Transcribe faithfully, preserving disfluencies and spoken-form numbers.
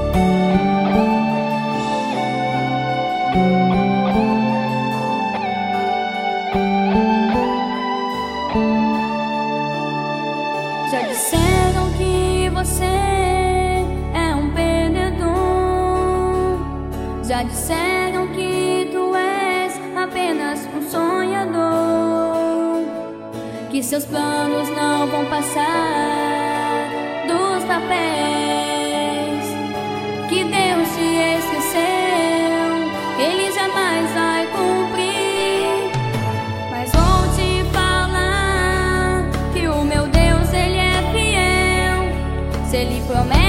Já disseram que você é um perdedor. Já disseram que tu és apenas um sonhador, que seus planos não vão passar dos papéis, que Deus te esqueceu, Ele jamais vai cumprir. Mas vou te falar que o meu Deus, Ele é fiel. Se Ele promete,